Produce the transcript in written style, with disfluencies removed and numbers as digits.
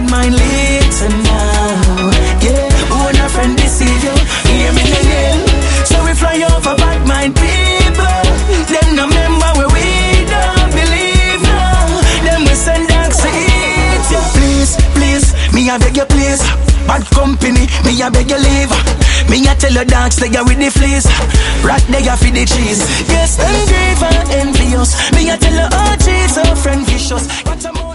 mind later now. Yeah, who and a friend deceive you? Hear me again. So we fly over bad mind people. Them no member where we don't believe now. Them we send dogs to eat you. Please, please, me I beg you please. Bad company, me I beg you leave. Me I tell you dogs stay with the fleas. Rat they a feed the cheese. Yes, and grieve and envious. Me I tell you oh cheese, oh friend vicious.